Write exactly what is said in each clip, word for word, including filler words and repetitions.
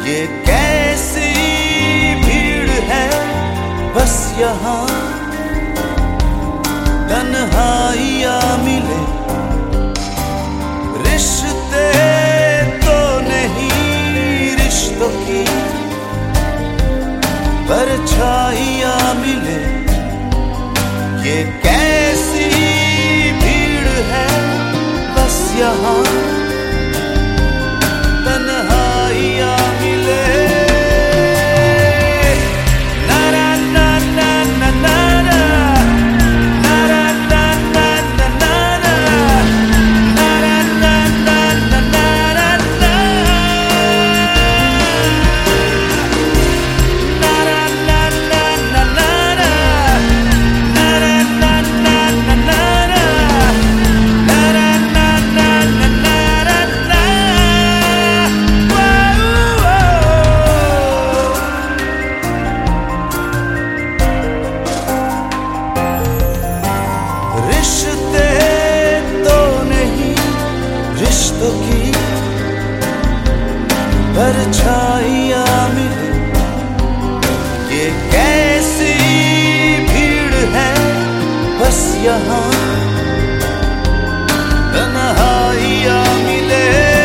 ये कैसी भीड़ है बस यहाँ, तन्हाइयाँ मिले रिश्ते तो नहीं, रिश्तों की परछाइयाँ मिले। ये कैसी भीड़ है बस यहाँ, तन्हाइयाँ मिले। रिश्ते तो नहीं, रिश्तों की परछाइयाँ मिले। ये कैसी भीड़ है बस यहाँ, तन्हाइयाँ मिले।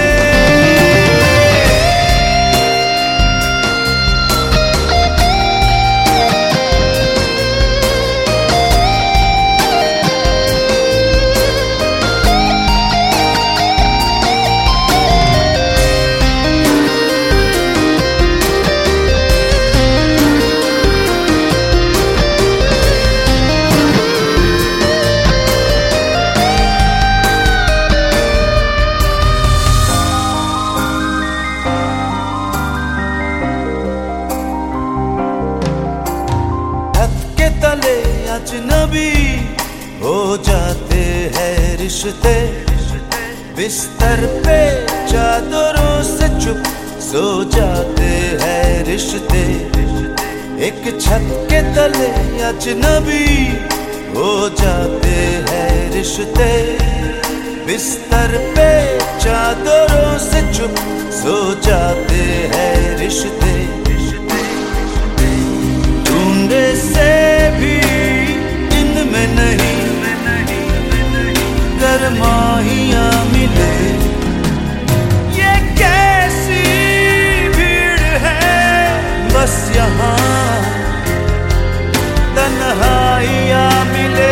अजनबी हो जाते हैं रिश्ते, बिस्तर पे चादरों से चुप सो जाते हैं रिश्ते। एक छत के तले अजनबी हो जाते हैं रिश्ते, बिस्तर पे चादरों से चुप सो जाते हैं रिश्ते। ढूंढे से भी में नहीं गरमाइयाँ मिले। ये कैसी भीड़ है बस यहाँ, तन्हाइयाँ मिले।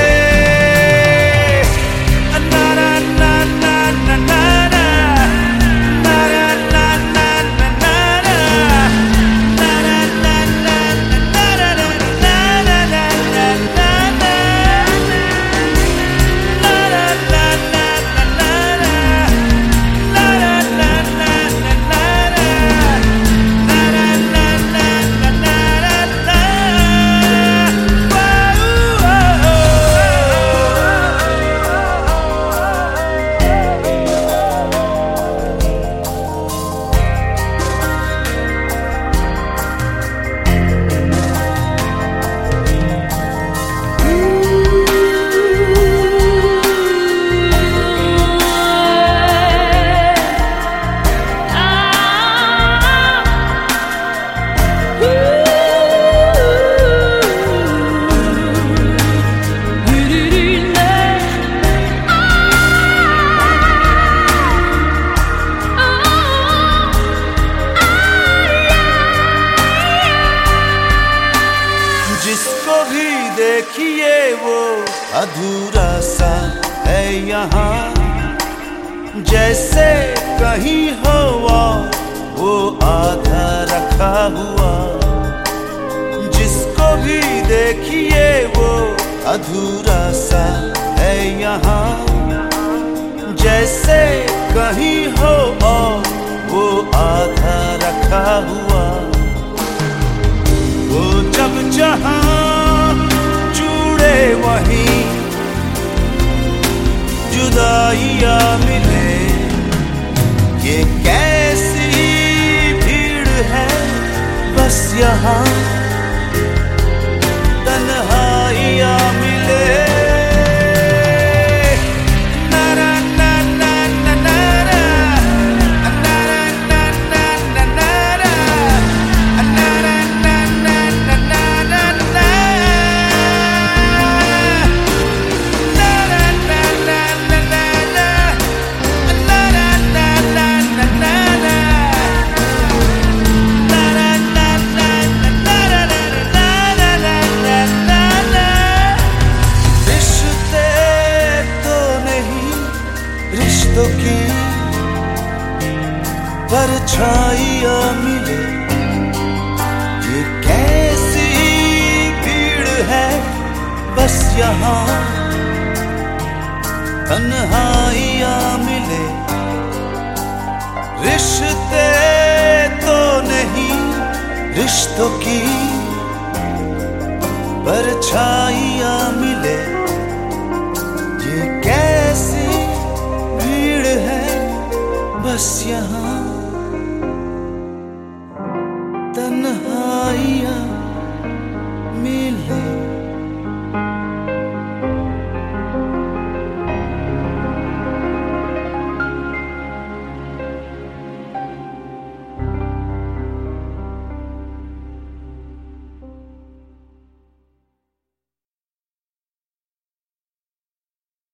जिसको भी देखिए वो अधूरा सा है यहाँ, जैसे कहीं हुआ वो आधा रखा हुआ। जिसको भी देखिए वो अधूरा सा है यहाँ, जैसे कहीं हुआ वो आधा रखा हुआ। वो जब जहाँ जुड़े वहीं जुदाइयाँ मिले। ये कैसी भीड़ है बस यहाँ, तन्हाइयाँ मिले। na na na na na na na na na na बस यहाँ तन्हाइयाँ मिले, रिश्ते तो नहीं रिश्तों की परछाइयाँ मिले। ये कैसी भीड़ है बस यहाँ तन्हाइयाँ